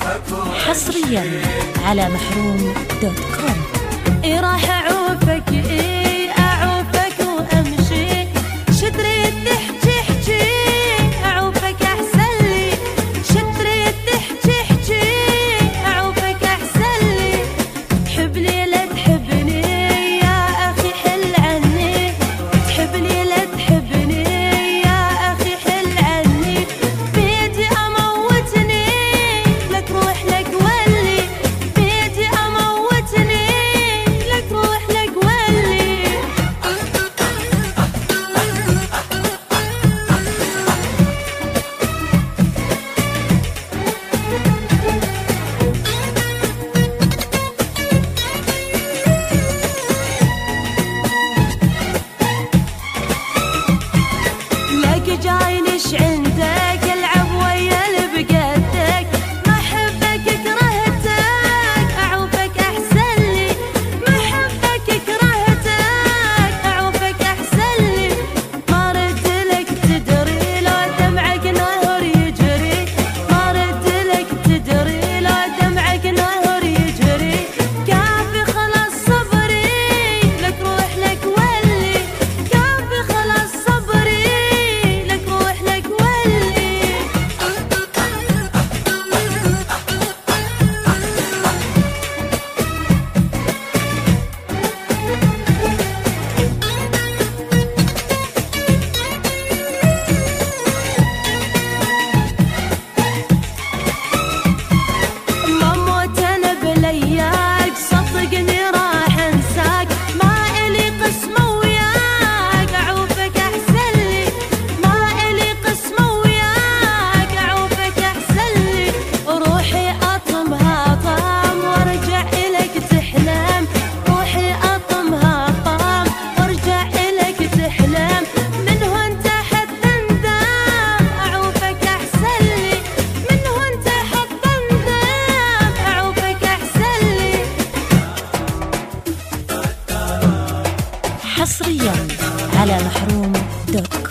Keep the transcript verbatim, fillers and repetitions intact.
حصريا على محروم دوت كوم. إيه راح أعوفك، إيه أعوفك وأمشي، شتريت تحكي حكي أعوفك أحسن لي، شتريت تحكي حكي أعوفك أحسن لي، تحب لي لا تحبني يا أخي حل عني، تحب لي لا تحبني يا أخي حل عني، بيدي أموتني لك روح لك ولي، بيدي أموتني لك روح لك ولي. لك جاينش عندك العب ويا البقدك، ما حبك كرهتك اعوفك احسن لي، ما حبك كرهتك اعوفك احسن لي، ما رد لك تدري لو دمعك نهر يجري، ما رد لك تدري لو دمعك نهر يجري، كافي خلاص صبري لك روح لك ولي، كافي خلاص صبري لك روح لك ولي. ما موت انا بلياك صدقني راح انساك، ما الي قسمه وياك اعوفك احسن لي، ما الي قسمه وياك اعوفك احسن لي، روحي اطمها طام وارجع الك تحلم، روحي اطمها طام وارجع الك تحلم، من هون تحت تندم اعوفك احسن لي، من هون تحت تندم اعوفك احسن لي. حصريا على محروم دوت كوم.